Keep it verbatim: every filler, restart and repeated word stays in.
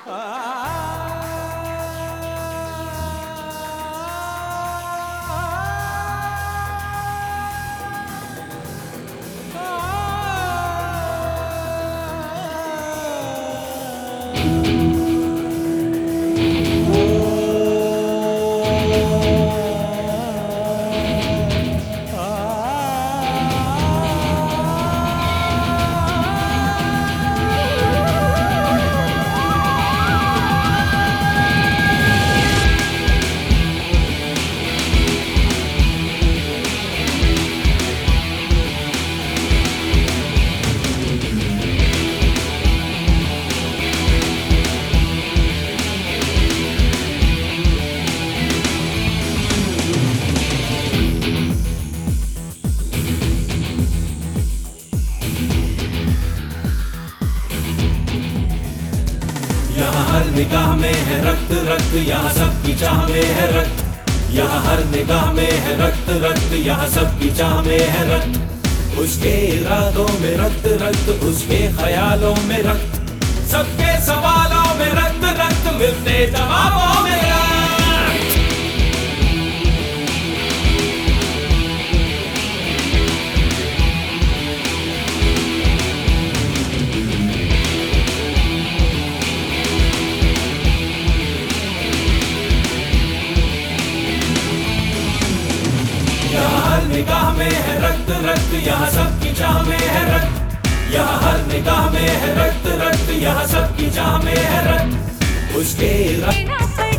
यहाँ हर निगाह में है रक्त रक्त, यहाँ सबकी चाह में है रक्त। यहाँ हर निगाह में है रक्त रक्त, यहाँ सबकी चाह में है रक्त। उसके इरादों में रक्त रक्त, उसके ख्यालों में रक्त, सबके सवालों में रक्त रक्त, मिलते जवाबों में रक्त। निगाह में है रक्त रक्त, यहाँ सबकी चाह में है रक्त। यहाँ हर निगाह में है रक्त रक्त, यहाँ सबकी चाह में है रक्त। उसके